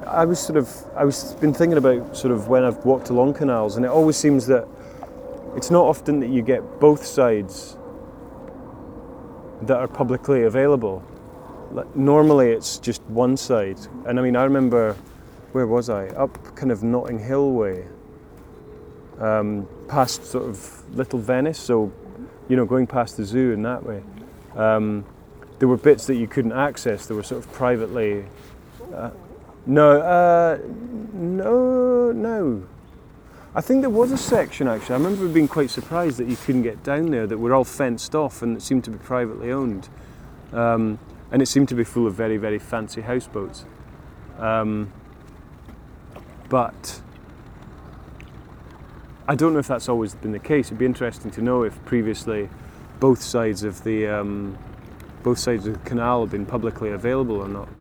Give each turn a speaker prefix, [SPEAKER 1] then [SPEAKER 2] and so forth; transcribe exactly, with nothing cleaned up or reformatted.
[SPEAKER 1] I was sort of, I was been thinking about sort of when I've walked along canals, and it always seems that it's not often that you get both sides that are publicly available. Like, normally it's just one side. And I mean, I remember, where was I? Up kind of Notting Hill way, um, past sort of Little Venice, so, you know, going past the zoo in that way. Um, there were bits that you couldn't access, they were sort of privately, uh, no, uh, no, no. I think there was a section actually, I remember being quite surprised that you couldn't get down there, that were all fenced off and it seemed to be privately owned. Um, and it seemed to be full of very, very fancy houseboats. Um, but I don't know if that's always been the case. It'd be interesting to know if previously both sides of the um, both sides of the canal have been publicly available or not.